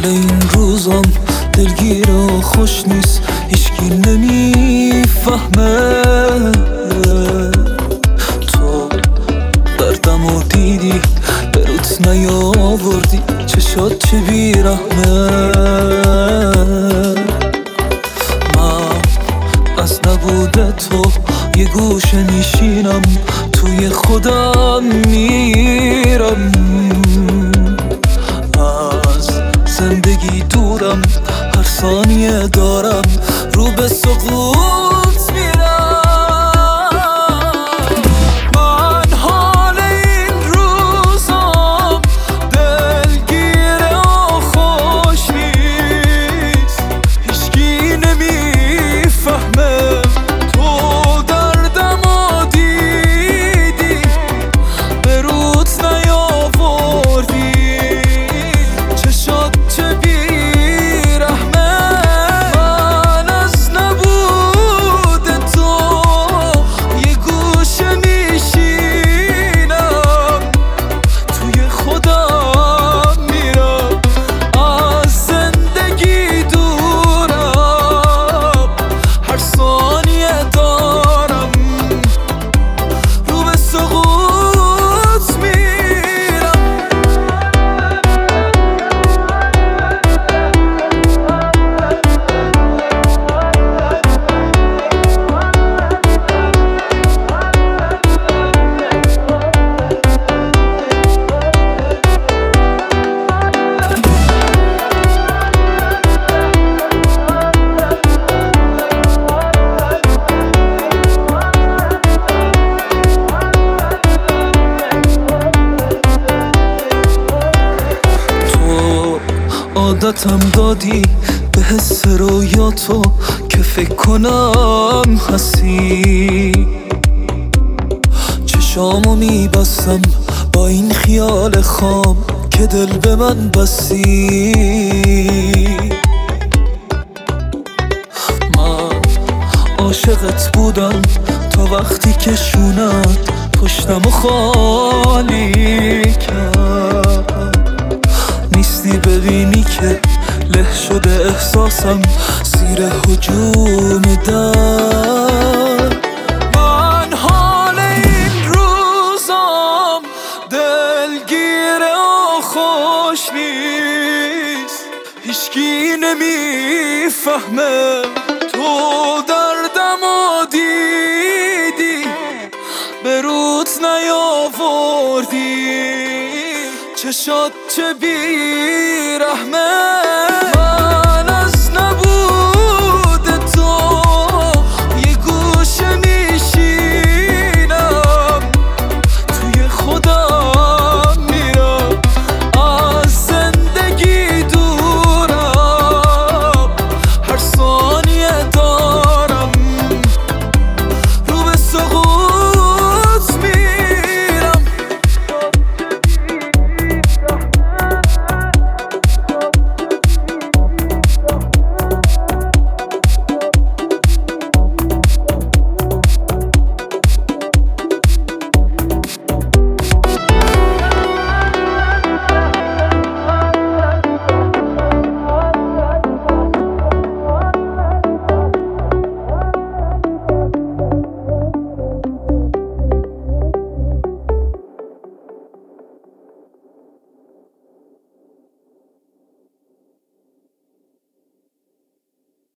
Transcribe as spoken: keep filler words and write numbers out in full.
این روزم دلگیر و خوش نیست، هیچکی نمیفهمه. تو دردمو دیدی بروت نیاوردی، چشات چه بیرحمه. من از نبود تو یه گوشه میشینم، توی خودم میرم، از زندگی دورم، هر ثانیه دارم رو به سقوط میرم. من حال این روزم دلگیره و خوش نیست، هیچکی نمیفهمه. تو دردمو دیدی بروت نیاوردی، چشات چه بیرحمه. من از نبود تو یه گوشه میشینم، توی خودم میرم، از زندگی دورم، هر ثانیه دارم رو به سقوط میرم. تو عادتم دادی به حس رویاتو که فکر کنم هستی، چشامو میبستم با این خیال خام که دل به من بستی. من عاشقت بودم تا وقتی که شونت پشتمو خالی کرد، نیستی ببینی که له شده احساسم زیر هجوم در. من حال این روزم دلگیره و خوش نیست، هیچکی نمیفهمه. تو دردمو دیدی بروت نیاوردی، چشات چه بیرحمه.